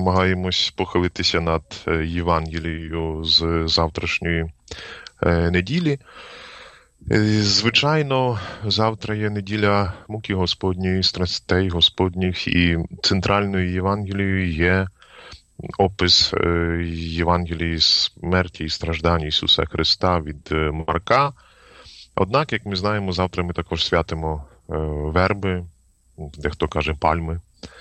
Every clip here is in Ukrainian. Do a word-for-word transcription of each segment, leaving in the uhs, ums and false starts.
намагаємось похилитися над Євангелією з завтрашньої неділі. Звичайно, завтра є неділя муки Господньої, страстей Господніх, і центральною Євангелією є опис Євангелії смерті і страждань Ісуса Христа від Марка. Однак, як ми знаємо, завтра ми також святимо верби, дехто каже пальми,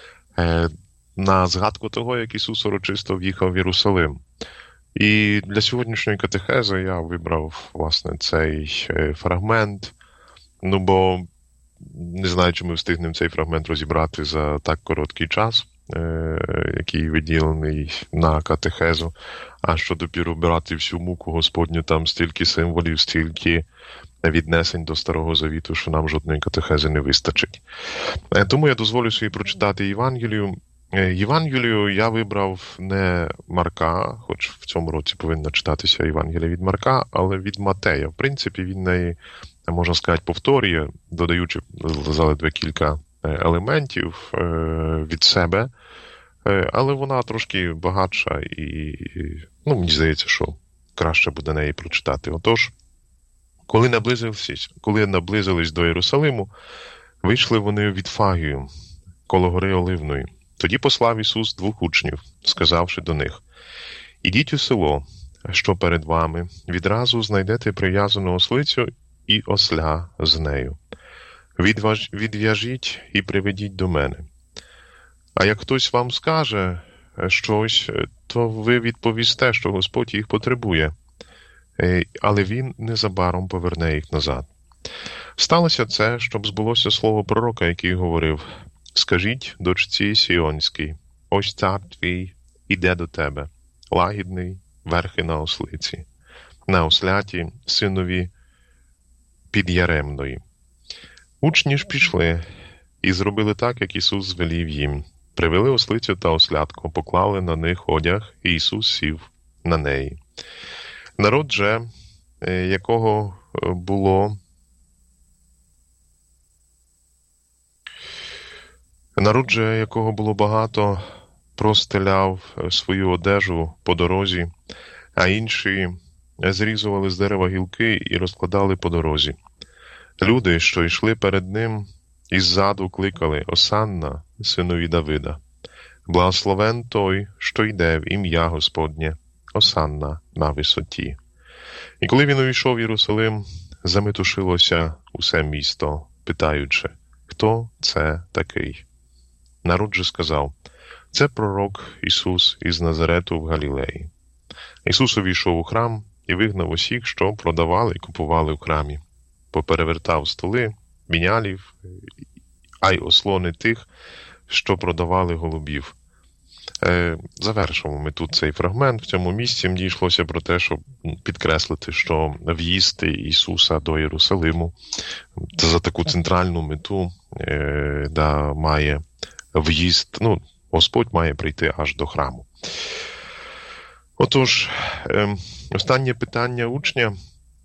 на згадку того, як Ісус урочисто в'їхав в Єрусалим. І для сьогоднішньої катехези я вибрав, власне, цей фрагмент, ну бо не знаю, чи ми встигнемо цей фрагмент розібрати за так короткий час, який виділений на катехезу, а що допіру брати всю муку Господню, там стільки символів, стільки віднесень до Старого Завіту, що нам жодної катехези не вистачить. Тому я дозволю собі прочитати Євангелію. Євангелію я вибрав не Марка, хоч в цьому році повинна читатися Євангелія від Марка, але від Матея. В принципі, він неї, можна сказати, повторює, додаючи заледве кілька елементів від себе, але вона трошки багатша і, ну, мені здається, що краще буде неї прочитати. Отож, коли наблизились, коли наблизились до Єрусалиму, вийшли вони від Фагію, коло гори Оливної. Тоді послав Ісус двох учнів, сказавши до них: «Ідіть у село, що перед вами, відразу знайдете прив'язану ослицю і осля з нею. Відваж... Відв'яжіть і приведіть до мене. А як хтось вам скаже щось, то ви відповісте, що Господь їх потребує, але Він незабаром поверне їх назад». Сталося це, щоб збулося слово пророка, який говорив: «Скажіть дочці Сіонській, ось цар твій іде до тебе, лагідний, верхи на ослиці, на осляті, синові Під'яремної». Учні ж пішли і зробили так, як Ісус звелів їм. Привели ослицю та ослятку, поклали на них одяг, і Ісус сів на неї. Народ же, якого було Народ же, якого було багато, простеляв свою одежу по дорозі, а інші зрізували з дерева гілки і розкладали по дорозі. Люди, що йшли перед ним, іззаду кликали: «Осанна, синові Давида! Благословен той, що йде в ім'я Господнє! Осанна на висоті!» І коли він увійшов в Єрусалим, заметушилося усе місто, питаючи: «Хто це такий?» Народ же сказав: «Це пророк Ісус із Назарету в Галілеї». Ісус увійшов у храм і вигнав усіх, що продавали і купували в храмі. Поперевертав столи, мінялів, а й ослони тих, що продавали голубів. Е, завершимо ми тут цей фрагмент. В цьому місці мені йшлося про те, щоб підкреслити, що в'їзд Ісуса до Єрусалиму – це за таку центральну мету, е, да, має в'їзд, ну, Господь має прийти аж до храму. Отож, е, останнє питання учня,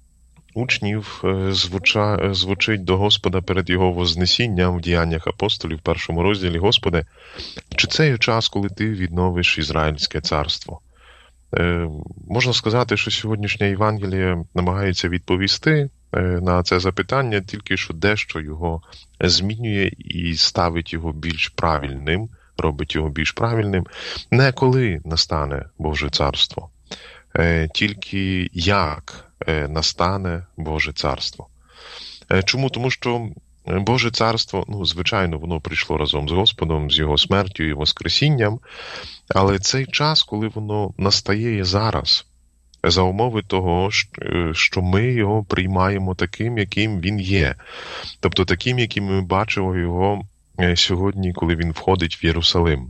учнів звуча, звучить до Господа перед Його вознесінням в Діяннях апостолів в першому розділі: «Господи, чи це є час, коли Ти відновиш Ізраїльське царство?» Е, можна сказати, що сьогоднішня Євангелія намагається відповісти на це запитання, тільки що дещо його змінює і ставить його більш правильним, робить його більш правильним. Не коли настане Боже царство, е, тільки як настане Боже царство. Чому? Тому що Боже царство, ну, звичайно, воно прийшло разом з Господом, з Його смертю і воскресінням, але цей час, коли воно настає, є зараз, за умови того, що ми його приймаємо таким, яким він є. Тобто таким, яким ми бачимо його сьогодні, коли він входить в Єрусалим.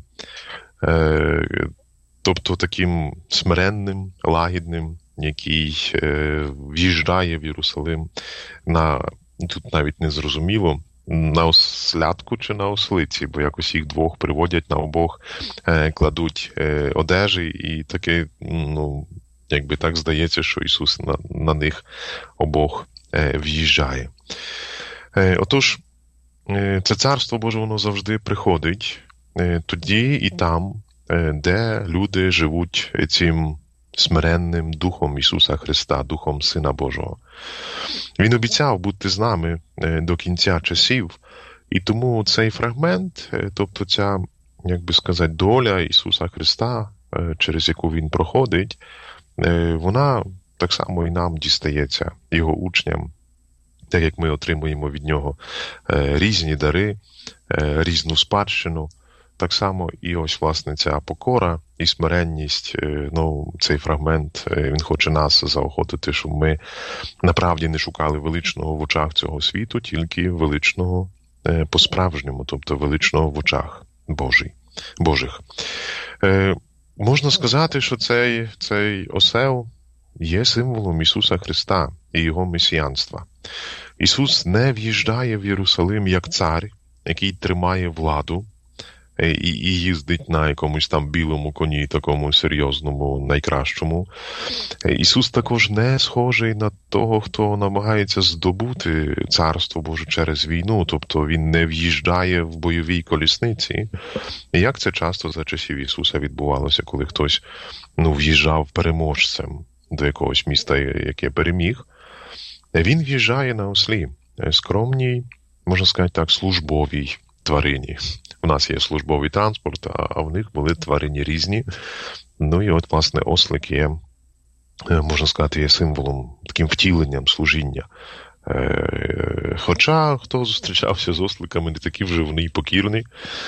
Тобто таким смиренним, лагідним, який в'їжджає в Єрусалим на, тут навіть не зрозуміло, на ослятку чи на ослиці, бо якось їх двох приводять, на обох кладуть одежі, і таке, ну, якби так здається, що Ісус на, на них обох в'їжджає. Отож, це Царство Боже, воно завжди приходить тоді і там, де люди живуть цим смиренним Духом Ісуса Христа, Духом Сина Божого. Він обіцяв бути з нами до кінця часів, і тому цей фрагмент, тобто ця, як би сказати, доля Ісуса Христа, через яку Він проходить, вона так само і нам дістається, Його учням, так як ми отримуємо від Нього різні дари, різну спадщину. Так само і ось, власне, ця покора і смиренність, ну, цей фрагмент, він хоче нас заохотити, щоб ми направді не шукали величного в очах цього світу, тільки величного по-справжньому, тобто величного в очах Божий, Божих. Е, можна сказати, що цей, цей осел є символом Ісуса Христа і Його месіянства. Ісус не в'їжджає в Єрусалим як цар, який тримає владу, І, і їздить на якомусь там білому коні, такому серйозному, найкращому. Ісус також не схожий на того, хто намагається здобути Царство Боже через війну, тобто Він не в'їжджає в бойовій колісниці. І як це часто за часів Ісуса відбувалося, коли хтось, ну, в'їжджав переможцем до якогось міста, яке переміг. Він в'їжджає на ослі, скромній, можна сказати так, службовій тварині. У нас є службовий транспорт, а в них були тварині різні. Ну і от, власне, ослик є, можна сказати, є символом, таким втіленням служіння. Хоча хто зустрічався з осликами, не такі вже вони і покірні,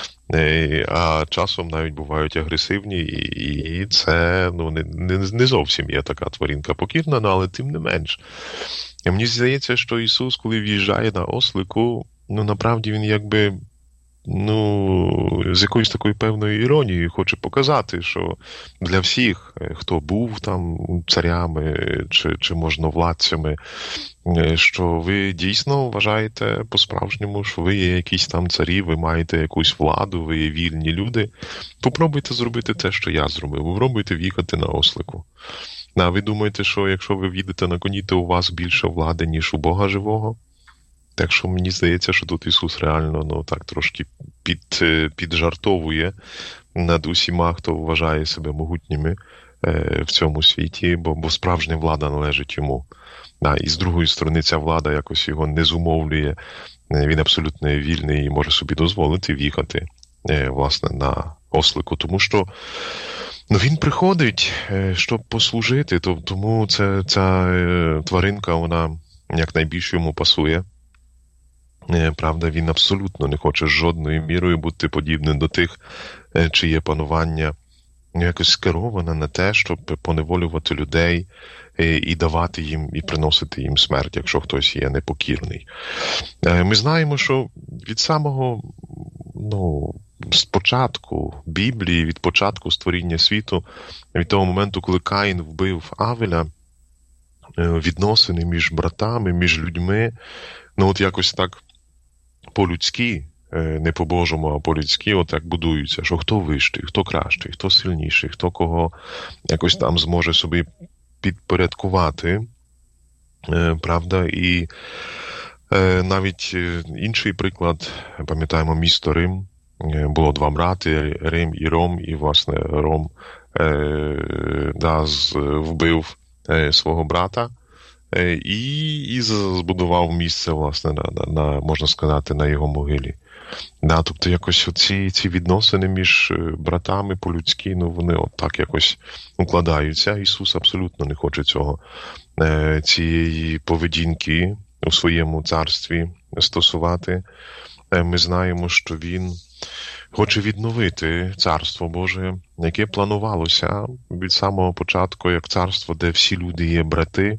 а часом навіть бувають агресивні, і це, ну, не, не, не зовсім є така тваринка покірна, але тим не менш. Мені здається, що Ісус, коли в'їжджає на ослику, ну, направді він якби, ну, з якоюсь такою певною іронією хоче показати, що для всіх, хто був там царями чи, чи можновладцями, що ви дійсно вважаєте по-справжньому, що ви є якісь там царі, ви маєте якусь владу, ви є вільні люди. Попробуйте зробити те, що я зробив. Попробуйте в'їхати на ослику. А ви думаєте, що якщо ви в'їдете на коні, то у вас більше влади, ніж у Бога живого? Так що мені здається, що тут Ісус реально, ну, так трошки під, піджартовує над усіма, хто вважає себе могутніми е, в цьому світі, бо, бо справжня влада належить йому. А, і з другої сторони, ця влада якось його не зумовлює. Він абсолютно вільний і може собі дозволити в'їхати, е, власне, на ослику. Тому що, ну, він приходить, е, щоб послужити, тому це, ця е, тваринка, вона якнайбільше йому пасує. Правда, він абсолютно не хоче жодною мірою бути подібним до тих, чиє панування якось скероване на те, щоб поневолювати людей і давати їм, і приносити їм смерть, якщо хтось є непокірний. Ми знаємо, що від самого, ну, з початку Біблії, від початку створіння світу, від того моменту, коли Каїн вбив Авеля, відносини між братами, між людьми, ну, от якось так по-людськи, не по-божому, а по-людськи, отак будуються, що хто вищий, хто кращий, хто сильніший, хто кого якось там зможе собі підпорядкувати, правда, і навіть інший приклад, пам'ятаємо місто Рим, було два брати, Рим і Ром, і, власне, Ром да, вбив свого брата, І, і збудував місце, власне, на, на, на, можна сказати, на його могилі. Да, тобто якось оці, ці відносини між братами по-людськи, ну, вони от так якось укладаються. Ісус абсолютно не хоче цього, цієї поведінки у своєму царстві стосувати. Ми знаємо, що Він хоче відновити Царство Боже, яке планувалося від самого початку, як царство, де всі люди є брати,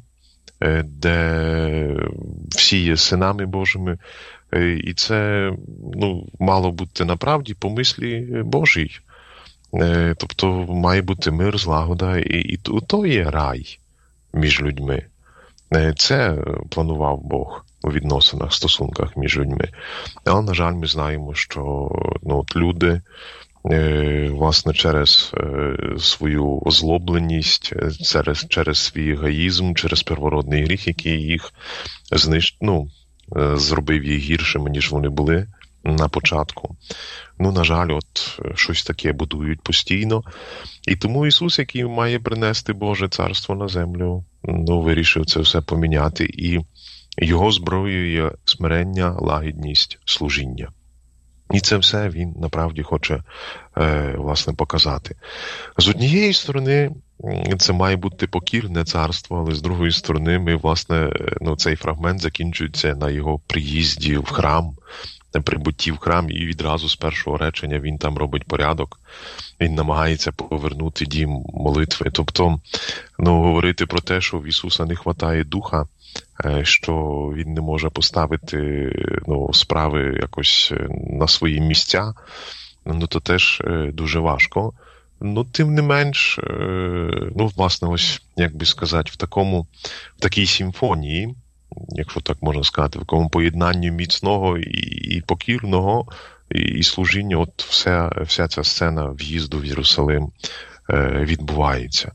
де всі є синами Божими, і це, ну, мало бути направді по мислі Божій. Тобто має бути мир, злагода, і, і то є рай між людьми. Це планував Бог у відносинах, стосунках між людьми. Але, на жаль, ми знаємо, що, ну, от люди, власне, через свою озлобленість, через, через свій егоїзм, через первородний гріх, який їх знищ... ну, зробив їх гіршими, ніж вони були, на початку. Ну, на жаль, от щось таке будують постійно. І тому Ісус, який має принести Боже царство на землю, ну, вирішив це все поміняти. І його зброєю є смирення, лагідність, служіння. І це все він, направді, хоче, е, власне, показати. З однієї сторони, це має бути покірне царство, але з другої сторони, ми, власне, ну, цей фрагмент закінчується на його приїзді в храм, на прибутті в храм, і відразу з першого речення він там робить порядок, він намагається повернути дім молитви. Тобто, ну, говорити про те, що в Ісуса не хватає духа, що він не може поставити, ну, справи якось на свої місця, ну, то теж дуже важко. Ну, тим не менш, ну, власне, ось, як би сказати, в такому, в такій симфонії, якщо так можна сказати, в такому поєднанні міцного і, і покірного, і, і служіння, от вся, вся ця сцена в'їзду в Єрусалим е, відбувається.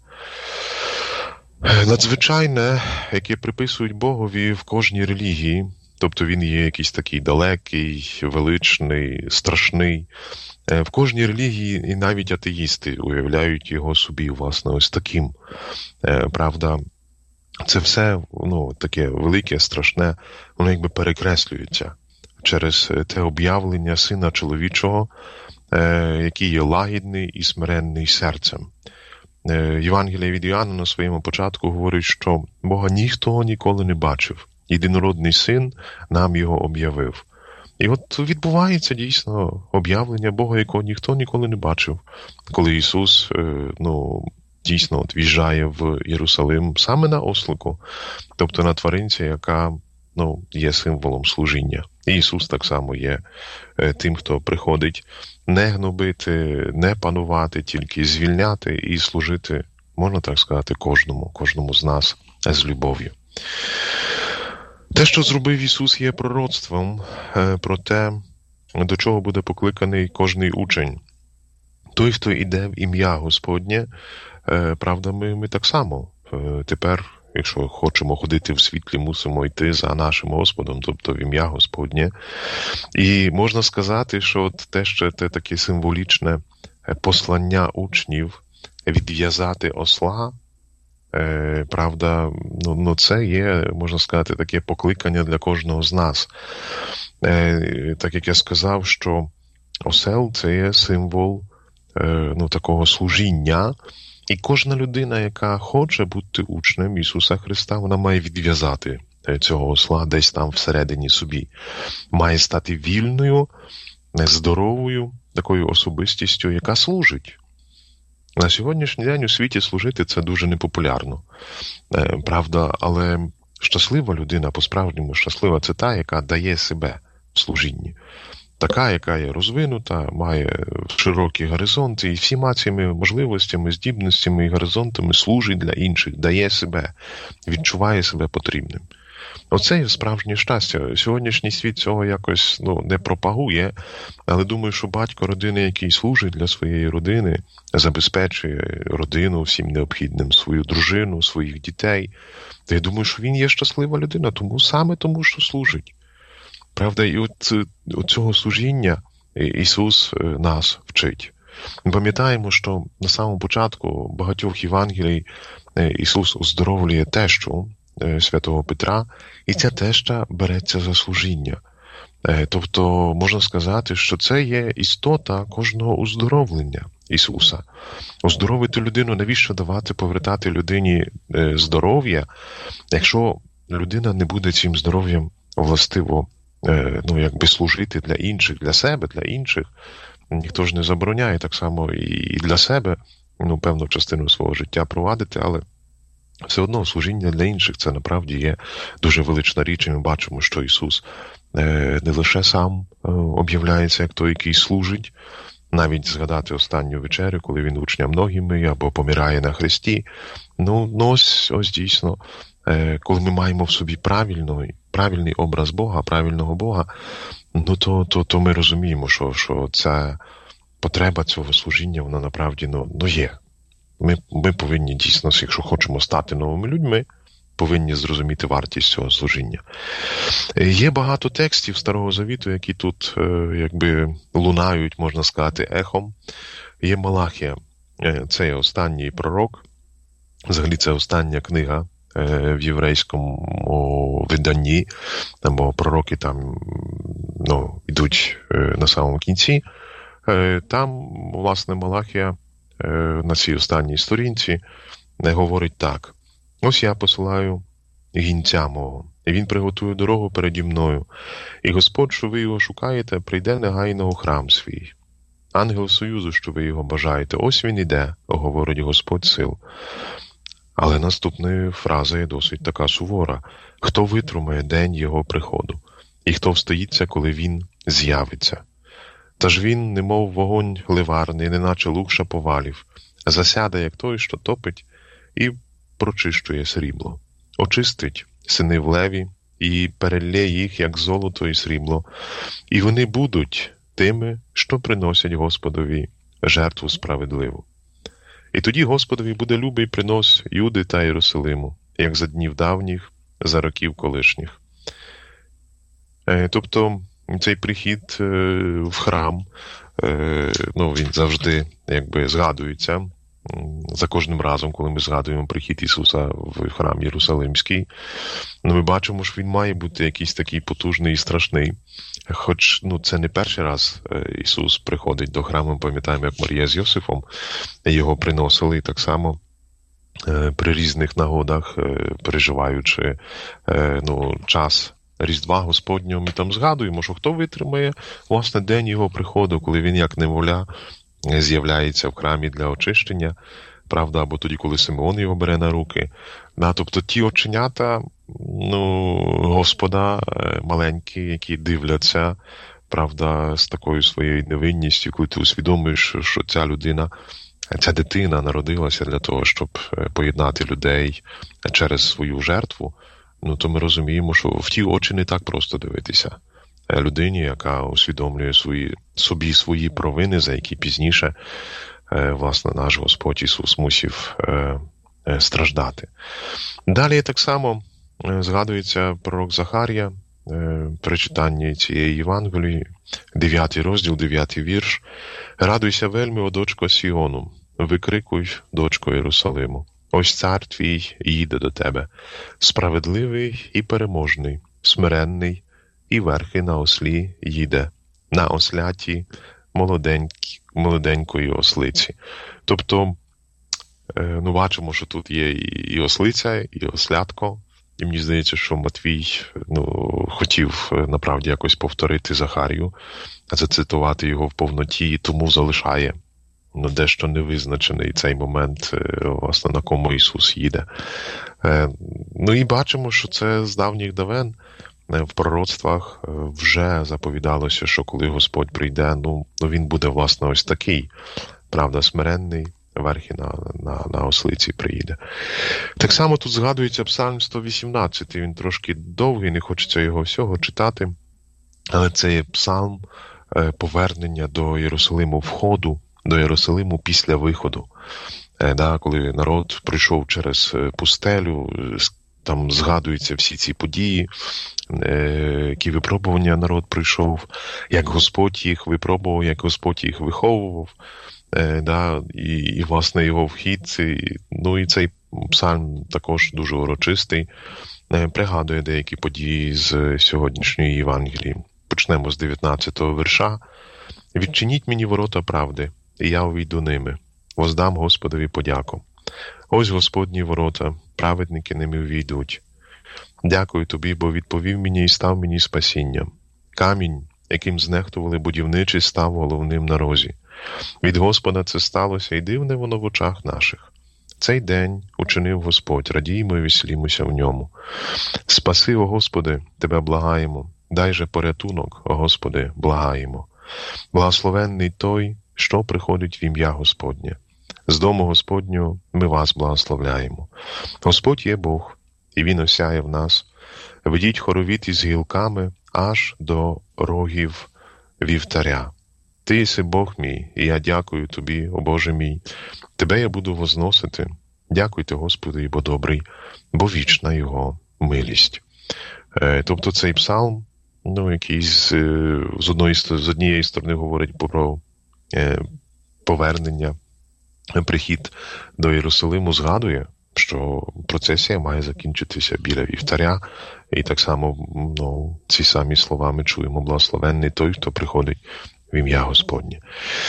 Надзвичайне, яке приписують Богові в кожній релігії, тобто він є якийсь такий далекий, величний, страшний. В кожній релігії і навіть атеїсти уявляють його собі, власне, ось таким. Правда, це все, ну, таке велике, страшне, воно якби перекреслюється через те об'явлення Сина Чоловічого, який є лагідний і смиренний серцем. Євангелія від Іоанна на своєму початку говорить, що Бога ніхто ніколи не бачив. Єдинородний Син нам його об'явив. І от відбувається дійсно об'явлення Бога, якого ніхто ніколи не бачив. Коли Ісус, ну, дійсно от в'їжджає в Єрусалим саме на ослику, тобто на тваринці, яка, ну, є символом служіння. І Ісус так само є тим, хто приходить не гнобити, не панувати, тільки звільняти і служити, можна так сказати, кожному, кожному з нас з любов'ю. Те, що зробив Ісус, є пророцтвом про те, до чого буде покликаний кожний учень. Той, хто йде в ім'я Господнє, правда, ми, ми так само тепер, якщо хочемо ходити в світлі, мусимо йти за нашим Господом, тобто в ім'я Господнє. І можна сказати, що от те, що те таке символічне послання учнів відв'язати осла, е, правда, ну, ну це є, можна сказати, таке покликання для кожного з нас. Е, так як я сказав, що осел – це є символ е, ну, такого служіння. І кожна людина, яка хоче бути учнем Ісуса Христа, вона має відв'язати цього осла десь там всередині собі. Має стати вільною, здоровою, такою особистістю, яка служить. На сьогоднішній день у світі служити – це дуже непопулярно. Правда, але щаслива людина, по-справжньому щаслива – це та, яка дає себе в служінні. Така, яка є розвинута, має широкі горизонти і всіма цими можливостями, здібностями і горизонтами служить для інших, дає себе, відчуває себе потрібним. Оце є справжнє щастя. Сьогоднішній світ цього якось, ну, не пропагує, але думаю, що батько родини, який служить для своєї родини, забезпечує родину всім необхідним, свою дружину, своїх дітей, то я думаю, що він є щаслива людина, тому саме тому, що служить. Правда, і от, от цього служіння Ісус нас вчить. Ми пам'ятаємо, що на самому початку багатьох Євангелій Ісус оздоровлює тещу святого Петра, і ця теща береться за служіння. Тобто, можна сказати, що це є істота кожного оздоровлення Ісуса. Оздоровити людину, навіщо давати, повертати людині здоров'я, якщо людина не буде цим здоров'ям властиво, ну, якби служити для інших, для себе, для інших. Ніхто ж не забороняє так само і для себе, ну, певну частину свого життя провадити, але все одно служіння для інших – це направді є дуже велична річ, і ми бачимо, що Ісус не лише сам об'являється як той, який служить, навіть згадати останню вечерю, коли він учням ноги миє або помирає на хресті. Ну, ну ось, ось дійсно, коли ми маємо в собі правильний, правильний образ Бога, правильного Бога, ну то, то, то ми розуміємо, що, що ця потреба цього служіння, вона направді, ну, ну є. Ми, ми повинні дійсно, якщо хочемо стати новими людьми, повинні зрозуміти вартість цього служіння. Є багато текстів Старого Завіту, які тут якби лунають, можна сказати, ехом. Є Малахія, це є останній пророк, взагалі це остання книга в єврейському виданні, бо пророки там ну, йдуть на самому кінці. Там, власне, Малахія на цій останній сторінці говорить так. Ось я посилаю гінця мого, і він приготує дорогу переді мною. І Господь, що ви його шукаєте, прийде негайно у храм свій. Ангел Союзу, що ви його бажаєте, ось він іде, говорить Господь сил. Але наступна фраза є досить така сувора. Хто витримає день його приходу? І хто встоїться, коли він з'явиться? Та ж він, немов вогонь ливарний, неначе лук шаповалів, засяде, як той, що топить, і прочищує срібло. Очистить сини в леві і перелє їх, як золото і срібло, і вони будуть тими, що приносять Господові жертву справедливу. І тоді Господові буде любий принос Юди та Єрусалиму, як за днів давніх, за років колишніх. Тобто цей прихід в храм, ну, він завжди якби згадується за кожним разом, коли ми згадуємо прихід Ісуса в храм Єрусалимський. Ну, ми бачимо, що він має бути якийсь такий потужний і страшний. Хоч ну, це не перший раз Ісус приходить до храму, пам'ятаємо, як Марія з Йосифом його приносили, і так само при різних нагодах, переживаючи ну, час Різдва Господнього, ми там згадуємо, що хто витримає, власне, день його приходу, коли він, як немовля, з'являється в храмі для очищення, правда, або тоді, коли Симеон його бере на руки. Да, тобто ті оченята, ну, Господа маленькі, які дивляться, правда, з такою своєю невинністю, коли ти усвідомуєш, що ця людина, ця дитина народилася для того, щоб поєднати людей через свою жертву, ну, то ми розуміємо, що в ті очі не так просто дивитися. Людині, яка усвідомлює свої, собі свої провини, за які пізніше, власне, наш Господь Ісус мусив страждати. Далі так само згадується пророк Захарія при читанні цієї Євангелії, дев'ятий розділ, дев'ятий вірш. «Радуйся вельми, о дочко Сіону, викрикуй, дочко Єрусалиму. Ось цар твій їде до тебе, справедливий і переможний, смиренний, і верхи на ослі їде, на осляті молоденької ослиці». Тобто, ну, бачимо, що тут є і ослиця, і ослятко, і мені здається, що Матвій ну, хотів, направді, якось повторити Захарію, зацитувати його в повноті, і тому залишає ну, дещо невизначений цей момент, власне, на кому Ісус їде. Ну і бачимо, що це з давніх давен в пророцтвах вже заповідалося, що коли Господь прийде, ну, він буде, власне, ось такий, правда, смиренний, верхи на, на, на ослиці приїде. Так само тут згадується Псалм сто вісімнадцятий, він трошки довгий, не хочеться його всього читати, але це є псалм повернення до Єрусалиму, входу до Єрусалиму після виходу. Да, коли народ прийшов через пустелю, там згадуються всі ці події, які випробування народ пройшов, як Господь їх випробував, як Господь їх виховував, да, і, і власне, його вхід. І, ну, і цей псалм також дуже урочистий, пригадує деякі події з сьогоднішньої Євангелії. Почнемо з дев'ятнадцятого вірша. «Відчиніть мені ворота правди, і я увійду ними. Воздам Господові подяку. Ось Господні ворота, праведники ними увійдуть. Дякую тобі, бо відповів мені і став мені спасінням. Камінь, яким знехтували будівничі, став головним на розі. Від Господа це сталося, і дивне воно в очах наших. Цей день учинив Господь, радіймо і веселімося в ньому. Спаси, о Господи, тебе благаємо. Дай же порятунок, о Господи, благаємо. Благословенний той, що приходить в ім'я Господнє. З дому Господнього ми вас благословляємо. Господь є Бог, і Він осяє в нас. Ведіть хоровіт із гілками аж до рогів вівтаря. Ти єси Бог мій, і я дякую тобі, о Боже мій. Тебе я буду возносити, Дякуйте Господу, бо добрий, бо вічна його милість. Тобто цей псалм, ну, який з, з, одної, з однієї сторони говорить про повернення, прихід до Єрусалиму, згадує, що процесія має закінчитися біля вівтаря, і так само, ну, ці самі слова ми чуємо: благословенний той, хто приходить в ім'я Господнє.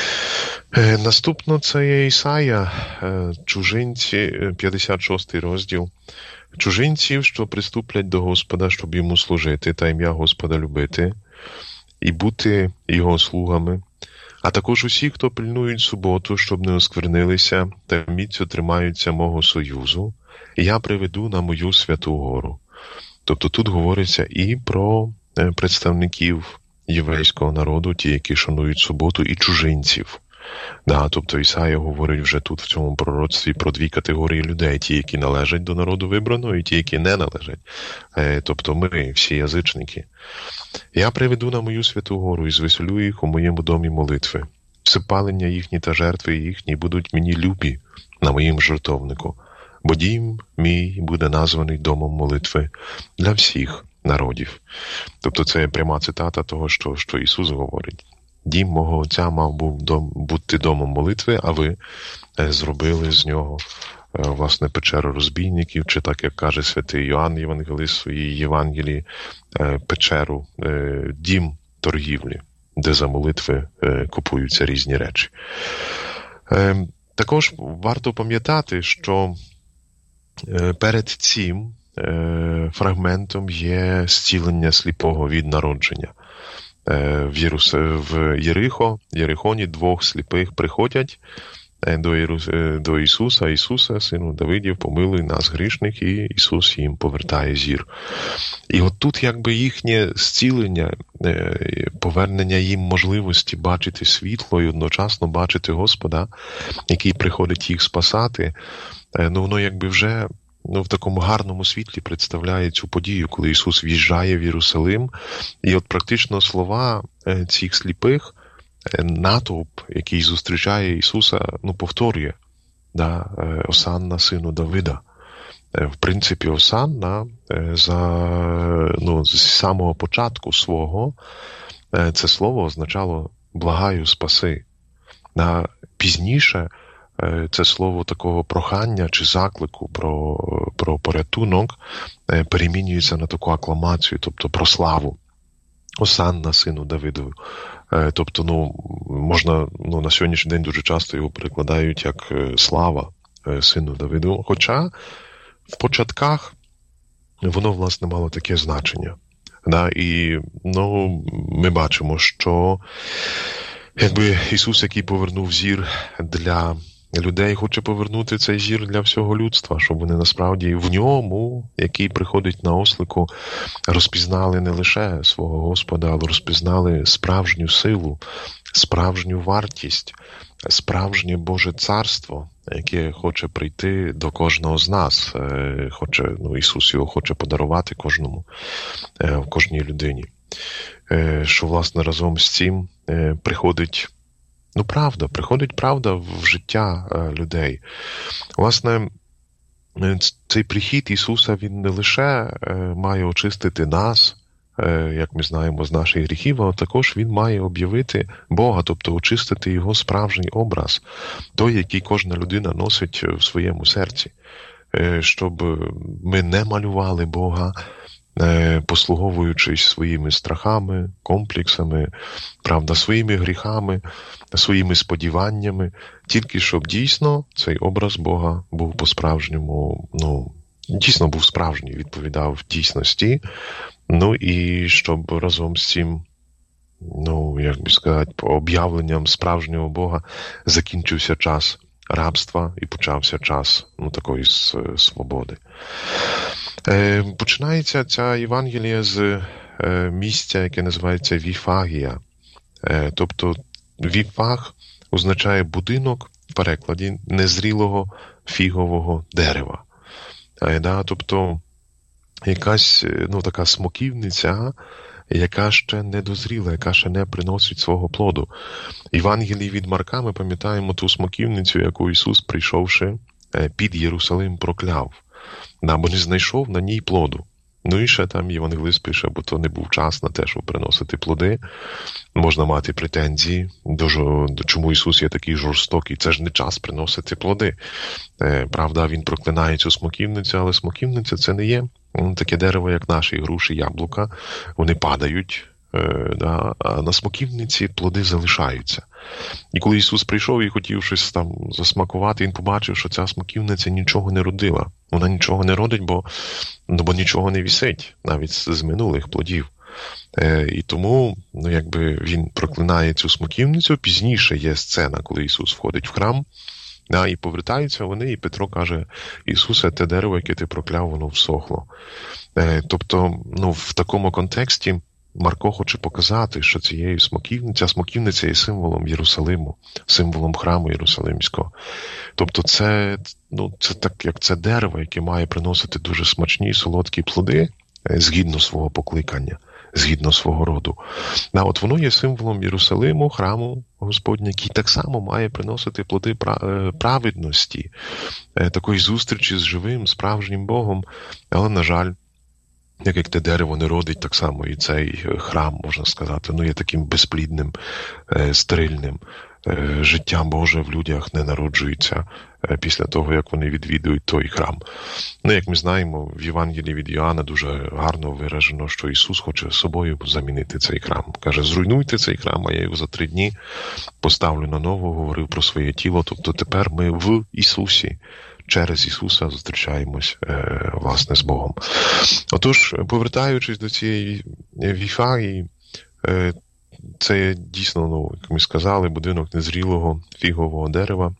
Е, наступно це є Ісая, е, чужинці, п'ятдесят шостий розділ. Чужинців, що приступлять до Господа, щоб йому служити, та ім'я Господа любити, і бути його слугами, а також усі, хто пильнують суботу, щоб не осквернилися, та міцно тримаються мого союзу, я приведу на мою святу гору. Тобто тут говориться і про представників єврейського народу, ті, які шанують суботу, і чужинців. Да, тобто Ісая говорить вже тут в цьому пророцтві про дві категорії людей: ті, які належать до народу вибраного, і ті, які не належать. Е, тобто ми, всі язичники. Я приведу на мою святу гору і звеселю їх у моєму домі молитви. Всипалення їхні та жертви їхні будуть мені любі на моїм жертовнику, бо дім мій буде названий домом молитви для всіх народів. Тобто це пряма цитата того, що, що Ісус говорить. Дім мого Отця мав був дом, бути домом молитви, а ви е, зробили з нього, е, власне, печеру розбійників, чи так, як каже святий Йоанн Євангелист в своїй Євангелії, е, печеру, е, дім торгівлі, де за молитви е, купуються різні речі. Е, також варто пам'ятати, що е, перед цим е, фрагментом є зцілення сліпого від народження. В, Єрус... в Єрихо, Єрихоні двох сліпих приходять до, Єрус... до Ісуса, Ісуса, сину Давидів, помилуй нас грішних, і Ісус їм повертає зір. І от тут якби їхнє зцілення, повернення їм можливості бачити світло і одночасно бачити Господа, який приходить їх спасати, ну воно якби вже ну, в такому гарному світлі представляє цю подію, коли Ісус в'їжджає в Єрусалим, і от практично слова цих сліпих, натовп, який зустрічає Ісуса, ну, повторює, да, Осанна сину Давида. В принципі, Осанна за, ну, з самого початку свого це слово означало «благаю, спаси». Да, пізніше це слово такого прохання чи заклику про, про порятунок перемінюється на таку акламацію, тобто про славу. Осанна сину Давидову. Тобто, ну, можна, ну, на сьогоднішній день дуже часто його перекладають як слава сину Давидову. Хоча в початках воно, власне, мало таке значення. Да? І, ну, ми бачимо, що якби Ісус, який повернув зір для людей, хоче повернути цей зір для всього людства, щоб вони насправді в ньому, який приходить на ослику, розпізнали не лише свого Господа, але розпізнали справжню силу, справжню вартість, справжнє Боже царство, яке хоче прийти до кожного з нас. Хоче, ну, Ісус його хоче подарувати кожному, кожній людині. Що, власне, разом з цим приходить Ну, правда, приходить правда в життя е, людей. Власне, цей прихід Ісуса, він не лише е, має очистити нас, е, як ми знаємо, з наших гріхів, а також він має об'явити Бога, тобто очистити його справжній образ, той, який кожна людина носить в своєму серці. Е, щоб ми не малювали Бога, послуговуючись своїми страхами, комплексами, правда, своїми гріхами, своїми сподіваннями, тільки щоб дійсно цей образ Бога був по-справжньому, ну, дійсно був справжній, відповідав дійсності, ну і щоб разом з цим, ну, як би сказати, об'явленням справжнього Бога закінчився час рабства і почався час, ну, такої свободи. Е, починається ця Євангелія з е, місця, яке називається Віфагія. Е, тобто Віфаг означає будинок, в перекладі, незрілого фігового дерева. Е, да, тобто якась, ну, така смоківниця, яка ще не дозріла, яка ще не приносить свого плоду. В Євангелії від Марка ми пам'ятаємо ту смоківницю, яку Ісус, прийшовши під Єрусалим прокляв, бо не знайшов на ній плоду. Ну і ще там євангелист пише, бо то не був час на те, щоб приносити плоди. Можна мати претензії, до, до чому Ісус є такий жорстокий. Це ж не час приносити плоди. Е, правда, Він проклинає цю смоківницю, але смоківниця це не є таке дерево, як наші груші, яблука. Вони падають, е, да, а на смоківниці плоди залишаються. І коли Ісус прийшов і хотів щось там засмакувати, Він побачив, що ця смоківниця нічого не родила. Вона нічого не родить, бо, ну, бо нічого не вісить, навіть з минулих плодів. Е, і тому, ну, якби Він проклинає цю смоківницю. Пізніше є сцена, коли Ісус входить в храм, да, і повертаються вони, і Петро каже: Ісусе, те дерево, яке ти прокляв, воно всохло. Е, тобто, ну, в такому контексті Марко хоче показати, що цією смоківниця, ця смоківниця є символом Єрусалиму, символом храму Єрусалимського. Тобто це, ну, це так, як це дерево, яке має приносити дуже смачні, солодкі плоди, згідно свого покликання, згідно свого роду. А от воно є символом Єрусалиму, храму Господня, який так само має приносити плоди праведності, такої зустрічі з живим, справжнім Богом. Але, на жаль, як, як те дерево не родить, так само і цей храм, можна сказати, ну, є таким безплідним, е, стерильним. Е, життя Боже в людях не народжується е, після того, як вони відвідують той храм. Ну, як ми знаємо, в Євангелії від Йоанна дуже гарно виражено, що Ісус хоче собою замінити цей храм. Каже: зруйнуйте цей храм, а я його за три дні поставлю наново, говорив про своє тіло. Тобто тепер ми в Ісусі, через Ісуса зустрічаємось, е, власне, з Богом. Отож, повертаючись до цієї Віфагії, е, це дійсно, ну, як ми сказали, будинок незрілого фігового дерева.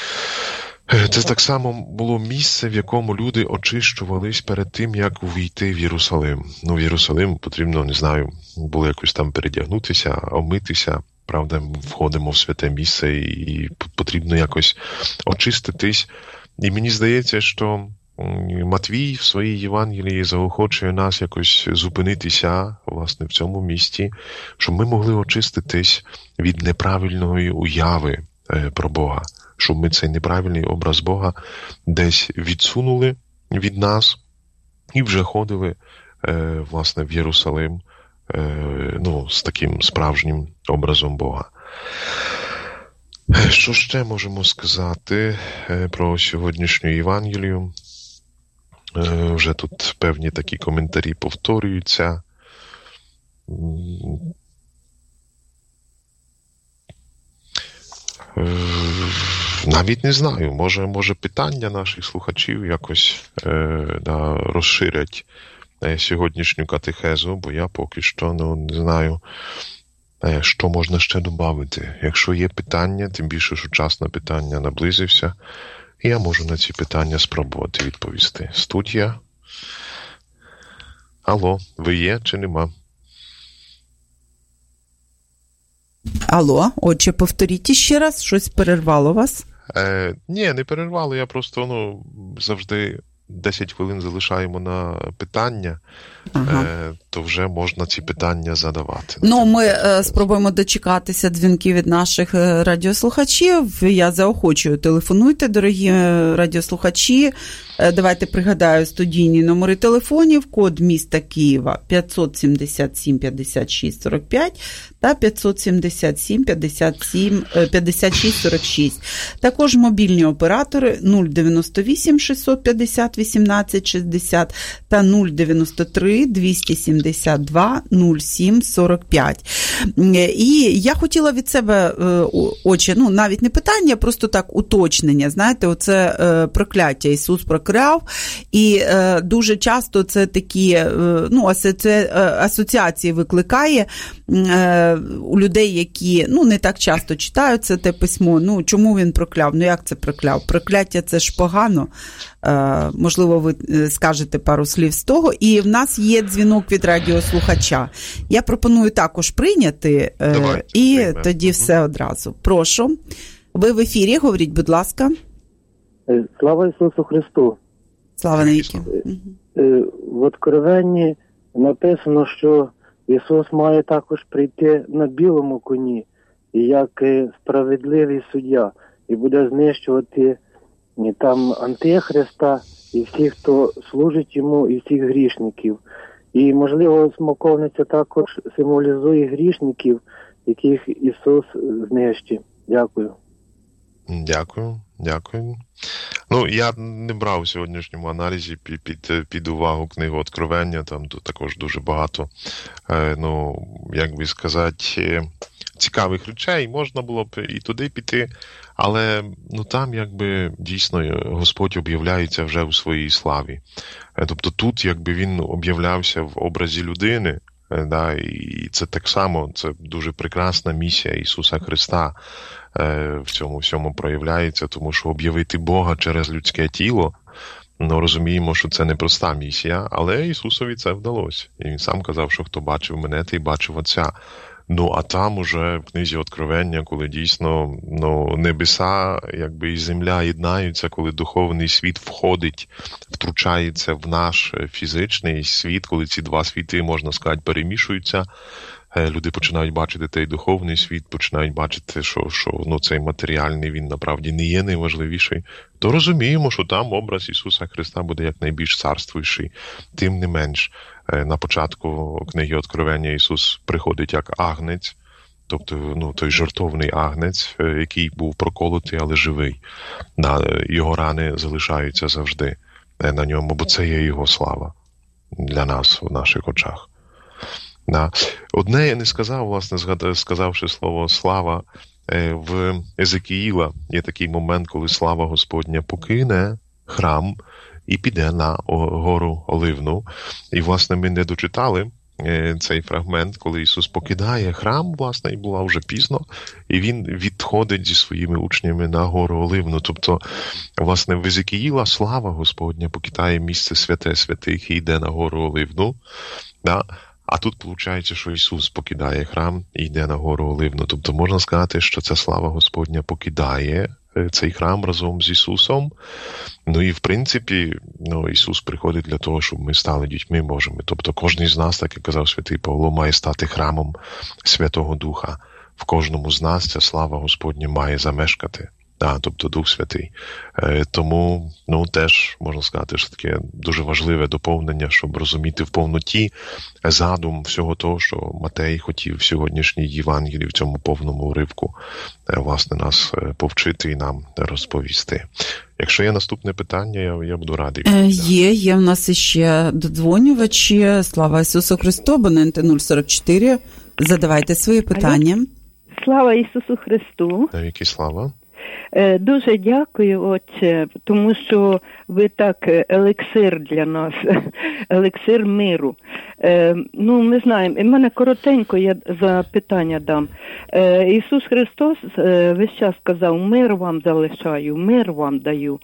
Е, це так само було місце, в якому люди очищувались перед тим, як увійти в Єрусалим. Ну, в Єрусалим потрібно, не знаю, було якось там передягнутися, омитися. Правда, входимо в святе місце і потрібно якось очиститись. І мені здається, що Матвій в своїй Євангелії заохочує нас якось зупинитися, власне, в цьому місці, щоб ми могли очиститись від неправильної уяви про Бога, щоб ми цей неправильний образ Бога десь відсунули від нас і вже ходили, власне, в Єрусалим, ну, з таким справжнім образом Бога. Що ще можемо сказати про сьогоднішню Євангелію? Вже тут певні такі коментарі повторюються. Навіть не знаю, може, може питання наших слухачів якось е, да, розширять сьогоднішню катехезу, бо я поки що, ну, не знаю, що можна ще додати. Якщо є питання, тим більше, що час на питання наблизився, я можу на ці питання спробувати відповісти. Студія? Алло, ви є чи нема? Алло, отже, повторіть ще раз, щось перервало вас? Е, ні, не перервало, я просто, ну, завжди десять хвилин залишаємо на питання, ага. е, то вже можна ці питання задавати. Ну, ми е, спробуємо дочекатися дзвінків від наших радіослухачів. Я заохочую, телефонуйте, дорогі радіослухачі. Е, давайте пригадаю студійні номери телефонів, код міста Києва п'ятсот сімдесят сім п'ятдесят шість сорок п'ять та п'ятсот сімдесят сім п'ятдесят сім п'ятдесят шість сорок шість. Також мобільні оператори нуль дев'яносто вісім шістсот п'ятдесят вісімнадцять шістдесят та нуль дев'яносто три двісті сімдесят два нуль сім сорок п'ять. І я хотіла від себе, отче, ну, навіть не питання, просто так уточнення. Знаєте, оце прокляття Ісус прокляв, і дуже часто це такі, ну, асоціації викликає у людей, які, ну, не так часто читають це те письмо. Ну, чому він прокляв? Ну, як це прокляв? Прокляття – це ж погано. Е, можливо, ви скажете пару слів з того. І в нас є дзвінок від радіослухача. Я пропоную також прийняти, е, Давай, і приймемо. Тоді все одразу. Прошу. Ви в ефірі, говоріть, будь ласка. Слава Ісусу Христу. Слава навіки. В Откровенні написано, що Ісус має також прийти на білому коні, як справедливий суддя, і буде знищувати і там Антихриста, і всіх, хто служить йому, і всіх грішників. І, можливо, смоковниця також символізує грішників, яких Ісус знищив. Дякую. Дякую, дякую. Ну, я не брав у сьогоднішньому аналізі під, під, під увагу книгу «Откровення», там також дуже багато, ну, як би сказати, цікавих речей, можна було б і туди піти, але ну, там якби дійсно Господь об'являється вже у своїй славі. Тобто тут якби він об'являвся в образі людини, да, і це так само, це дуже прекрасна місія Ісуса Христа в цьому всьому проявляється, тому що об'явити Бога через людське тіло, ну, розуміємо, що це непроста місія, але Ісусові це вдалося. І Він сам казав, що хто бачив мене, той бачив Отця. Ну, а там уже в книзі «Откровення», коли дійсно ну, небеса якби, і земля єднаються, коли духовний світ входить, втручається в наш фізичний світ, коли ці два світи, можна сказати, перемішуються, люди починають бачити той духовний світ, починають бачити, що, що ну, цей матеріальний, він направді не є найважливіший, то розуміємо, що там образ Ісуса Христа буде якнайбільш царствуючий. Тим не менш, на початку книги «Откровення» Ісус приходить як агнець, тобто ну, той жертовний агнець, який був проколотий, але живий. Його рани залишаються завжди на ньому, бо це є Його слава для нас в наших очах. Да. Одне я не сказав, власне, сказавши слово «слава», в Езекіїла є такий момент, коли слава Господня покине храм і піде на гору Оливну. І, власне, ми не дочитали цей фрагмент, коли Ісус покидає храм, власне, і була вже пізно, і Він відходить зі своїми учнями на гору Оливну. Тобто, власне, в Езекіїла слава Господня покидає місце святе святих і йде на гору Оливну, да? А тут виходить, що Ісус покидає храм і йде на гору Оливну. Тобто можна сказати, що ця слава Господня покидає цей храм разом з Ісусом. Ну і в принципі, ну, Ісус приходить для того, щоб ми стали дітьми Божими. Тобто кожен з нас, так як казав святий Павло, має стати храмом Святого Духа. В кожному з нас ця слава Господня має замешкати. Да, тобто Дух Святий. Е, тому, ну, теж, можна сказати, що таке дуже важливе доповнення, щоб розуміти в повноті задум всього того, що Матей хотів в сьогоднішній Євангелії, в цьому повному уривку, е, власне, нас повчити і нам розповісти. Якщо є наступне питання, я, я буду радий. Е, є, є в нас іще додзвонювачі. Слава Ісусу Христу, абоненти нуль сорок чотири. Задавайте свої питання. Алло. Слава Ісусу Христу. Навіки слава. Дуже дякую, отче, тому що ви так елексир для нас, елексир миру. Ну, ми знаємо, і в мене коротенько я запитання дам. Ісус Христос весь час сказав, мир вам залишаю, мир вам даю.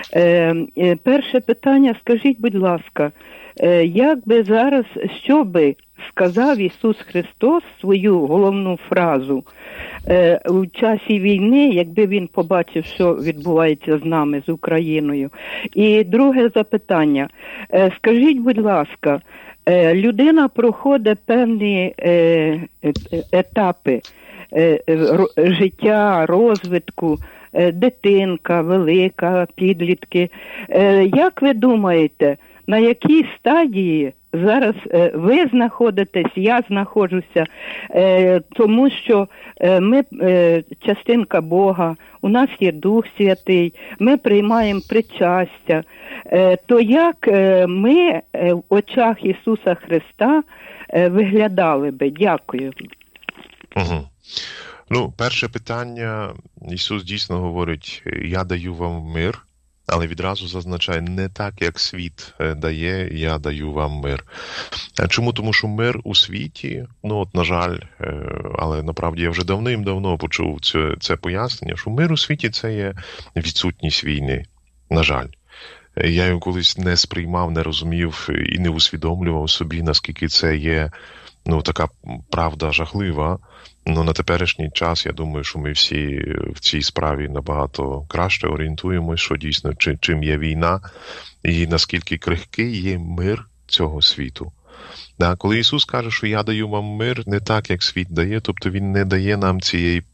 Перше питання, скажіть, будь ласка, як би зараз, що би сказав Ісус Христос свою головну фразу е, у часі війни, якби Він побачив, що відбувається з нами, з Україною? І друге запитання. Е, скажіть, будь ласка, е, людина проходить певні е, етапи е, життя, розвитку, е, дитинка, велика, підлітки. Е, як ви думаєте, на якій стадії зараз е, ви знаходитесь, я знаходжуся, е, тому що е, ми е, частинка Бога, у нас є Дух Святий, ми приймаємо причастя. Е, то як е, ми е, в очах Ісуса Христа е, виглядали би? Дякую. Угу. Ну, перше питання. Ісус дійсно говорить, я даю вам мир. Але відразу зазначає, не так, як світ дає, я даю вам мир. Чому? Тому що мир у світі, ну от, на жаль, але направді я вже давним-давно почув це, це пояснення, що мир у світі – це є відсутність війни, на жаль. Я його колись не сприймав, не розумів і не усвідомлював собі, наскільки це є, ну, така правда жахлива. Ну, на теперішній час, я думаю, що ми всі в цій справі набагато краще орієнтуємось, що дійсно, чи, чим є війна, і наскільки крихкий є мир цього світу. Да, коли Ісус каже, що я даю вам мир не так, як світ дає, тобто Він не дає нам цієї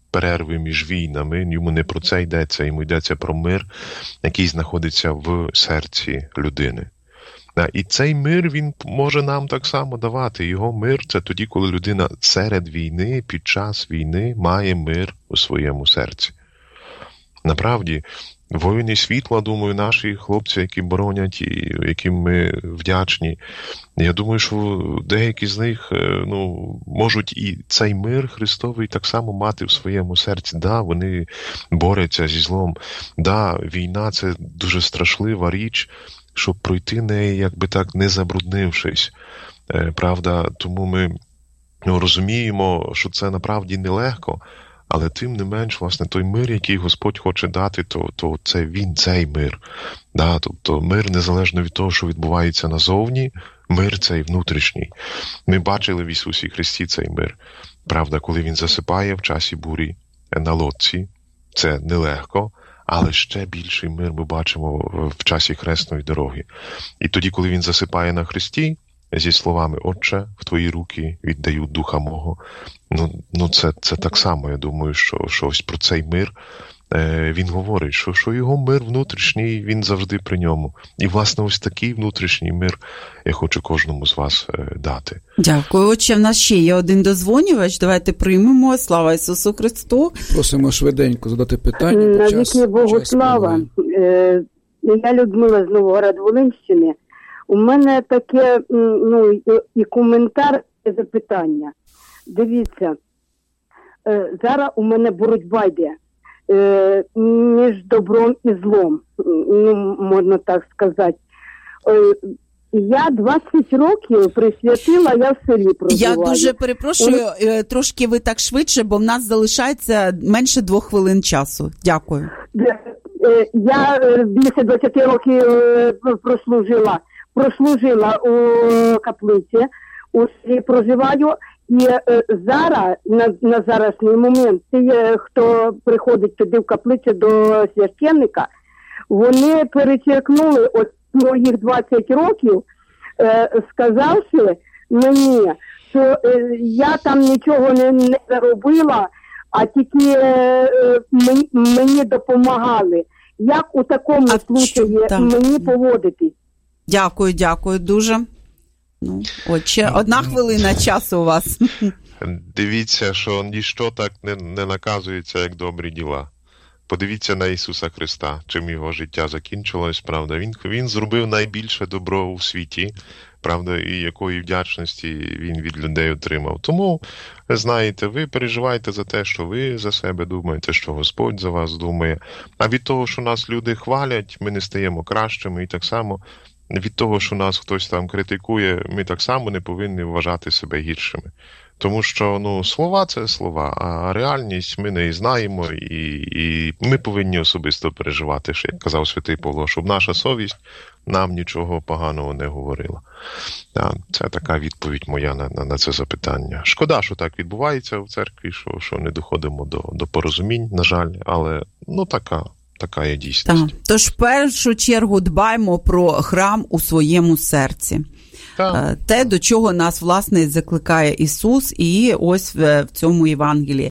перерви між війнами, йому не про це йдеться, йому йдеться про мир, який знаходиться в серці людини. І цей мир, він може нам так само давати. Його мир – це тоді, коли людина серед війни, під час війни має мир у своєму серці. Направді, воїни світла, думаю, наші хлопці, які боронять і яким ми вдячні, я думаю, що деякі з них ну, можуть і цей мир Христовий так само мати в своєму серці. Да, вони борються зі злом. Да, війна – це дуже страшлива річ, щоб пройти неї, якби так, не забруднившись. Правда, тому ми ну, розуміємо, що це направді нелегко, але тим не менш, власне, той мир, який Господь хоче дати, то, то це він, цей мир. Да, тобто мир незалежно від того, що відбувається назовні, мир цей внутрішній. Ми бачили в Ісусі Христі цей мир. Правда, коли він засипає в часі бурі на лодці, це нелегко, але ще більший мир ми бачимо в часі хресної дороги. І тоді, коли він засипає на хресті, зі словами «Отче, в твої руки віддаю духа мого», ну, ну це, це так само, я думаю, що, що ось про цей мир е, він говорить, що, що його мир внутрішній, він завжди при ньому. І, власне, ось такий внутрішній мир я хочу кожному з вас е, дати. Дякую. Отже, в нас ще є один дозвонювач. Давайте приймемо. Слава Ісусу Христу. Просимо швиденько задати питання. Навіки Богу слава. Е, я Людмила з Новоград-Волинщини. У мене таке, ну, і коментар, і запитання. Дивіться, зараз у мене боротьба йде між добром і злом, ну, можна так сказати. Я двадцять років присвятила, я в селі проживаю. Я дуже перепрошую, у... трошки ви так швидше, бо в нас залишається менше двох хвилин часу. Дякую. Я більше двадцять років прослужила. Прослужила у каплиці, у селі проживаю, і е, зараз, на, на заразній момент, ті, хто приходить туди в каплицю до священника, вони перечеркнули от моїх двадцять років, е, сказавши мені, що е, я там нічого не, не заробила, а тільки е, мені, мені допомагали. Як у такому случаї мені поводитись? Дякую, дякую дуже. Ну, отже, одна хвилина часу у вас. Дивіться, що ніщо так не, не наказується, як добрі діла. Подивіться на Ісуса Христа, чим його життя закінчилось, правда. Він, він зробив найбільше добро у світі, правда, і якої вдячності він від людей отримав. Тому, знаєте, ви переживаєте за те, що ви за себе думаєте, що Господь за вас думає. А від того, що нас люди хвалять, ми не стаємо кращими, і так само від того, що нас хтось там критикує, ми так само не повинні вважати себе гіршими. Тому що, ну, слова – це слова, а реальність ми не знаємо, і, і ми повинні особисто переживати, що, як казав святий Павло, щоб наша совість нам нічого поганого не говорила. Так, це така відповідь моя на, на, на це запитання. Шкода, що так відбувається в церкві, що, що не доходимо до, до порозумінь, на жаль, але, ну, така. Така є дійсність. Так. Тож в першу чергу дбаймо про храм у своєму серці. Так. Те, до чого нас, власне, закликає Ісус, і ось в цьому Євангелії.